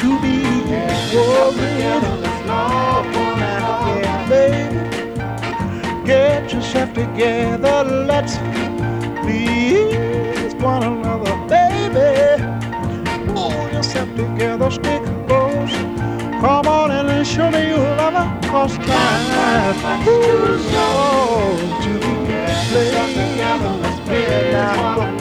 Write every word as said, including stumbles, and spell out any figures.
to be worried. Now, yeah, baby, get yourself together. Let's please one another, baby. Pull yourself together, stick close. Come on in and show me you love her. Cause time is too short to be played. Now,